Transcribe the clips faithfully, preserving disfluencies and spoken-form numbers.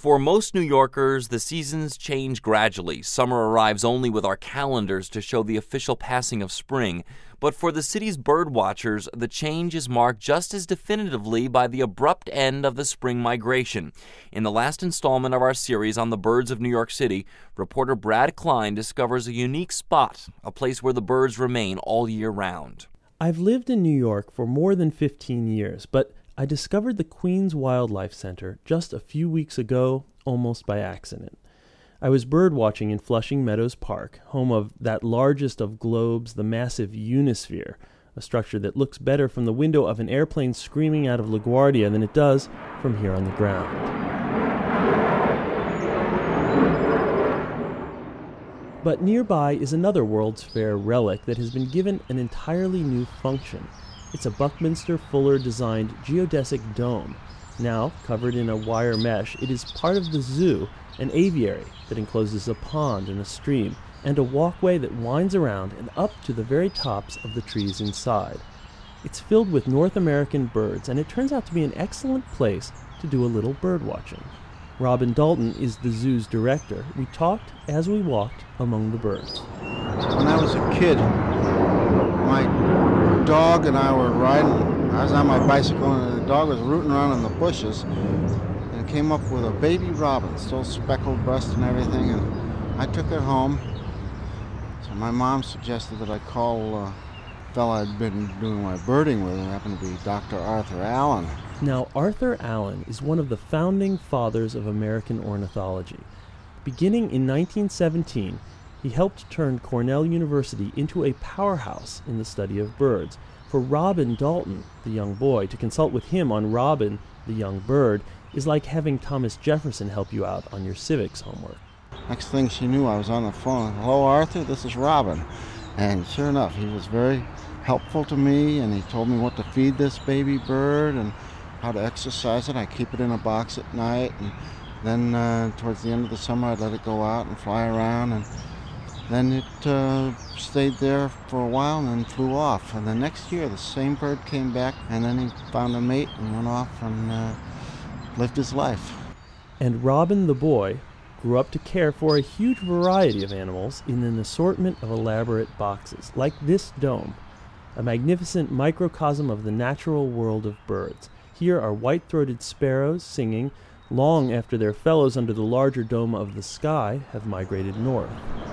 For most New Yorkers, the seasons change gradually. Summer arrives only with our calendars to show the official passing of spring. But for the city's bird watchers, the change is marked just as definitively by the abrupt end of the spring migration. In the last installment of our series on the birds of New York City, reporter Brad Klein discovers a unique spot, a place where the birds remain all year round. I've lived in New York for more than fifteen years, but I discovered the Queens Wildlife Center just a few weeks ago, almost by accident. I was bird watching in Flushing Meadows Park, home of that largest of globes, the massive Unisphere, a structure that looks better from the window of an airplane screaming out of LaGuardia than it does from here on the ground. But nearby is another World's Fair relic that has been given an entirely new function. It's a Buckminster Fuller-designed geodesic dome. Now, covered in a wire mesh, it is part of the zoo, an aviary that encloses a pond and a stream, and a walkway that winds around and up to the very tops of the trees inside. It's filled with North American birds, and it turns out to be an excellent place to do a little bird watching. Robin Dalton is the zoo's director. We talked as we walked among the birds. When I was a kid, my dog and I were riding. I was on my bicycle and the dog was rooting around in the bushes and came up with a baby robin, still speckled breast and everything, and I took it home. So my mom suggested that I call a fella I'd been doing my birding with, who happened to be Doctor Arthur Allen. Now, Arthur Allen is one of the founding fathers of American ornithology. Beginning in nineteen seventeen, he helped turn Cornell University into a powerhouse in the study of birds. For Robin Dalton, the young boy, to consult with him on Robin, the young bird, is like having Thomas Jefferson help you out on your civics homework. Next thing she knew, I was on the phone. Hello, Arthur, this is Robin. And sure enough, he was very helpful to me, and he told me what to feed this baby bird and how to exercise it. I keep it in a box at night, and then uh, towards the end of the summer, I'd let it go out and fly around, and then it uh, stayed there for a while and then flew off. And the next year, the same bird came back, and then he found a mate and went off and uh, lived his life. And Robin the boy grew up to care for a huge variety of animals in an assortment of elaborate boxes, like this dome, a magnificent microcosm of the natural world of birds. Here are white-throated sparrows singing long after their fellows under the larger dome of the sky have migrated north.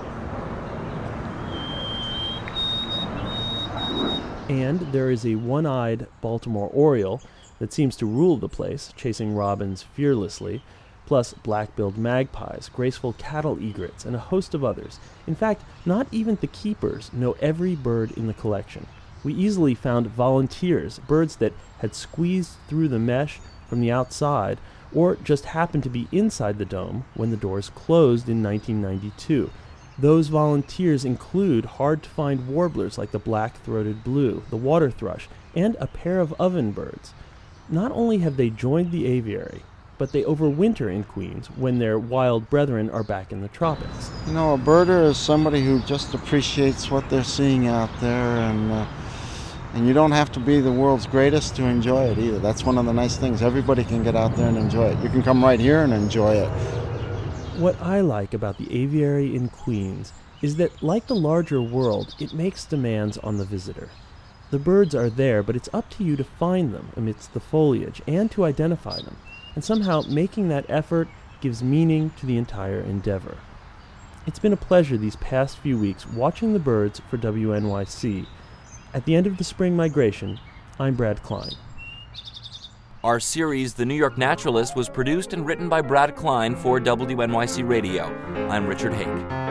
And there is a one-eyed Baltimore oriole that seems to rule the place, chasing robins fearlessly, plus black-billed magpies, graceful cattle egrets, and a host of others. In fact, not even the keepers know every bird in the collection. We easily found volunteers, birds that had squeezed through the mesh from the outside, or just happened to be inside the dome when the doors closed in nineteen ninety-two. Those volunteers include hard-to-find warblers like the black-throated blue, the water thrush, and a pair of ovenbirds. Not only have they joined the aviary, but they overwinter in Queens when their wild brethren are back in the tropics. You know, a birder is somebody who just appreciates what they're seeing out there, and uh, and you don't have to be the world's greatest to enjoy it either. That's one of the nice things. Everybody can get out there and enjoy it. You can come right here and enjoy it. What I like about the aviary in Queens is that, like the larger world, it makes demands on the visitor. The birds are there, but it's up to you to find them amidst the foliage and to identify them. And somehow making that effort gives meaning to the entire endeavor. It's been a pleasure these past few weeks watching the birds for W N Y C. At the end of the spring migration, I'm Brad Klein. Our series, The New York Naturalist, was produced and written by Brad Klein for W N Y C Radio. I'm Richard Hake.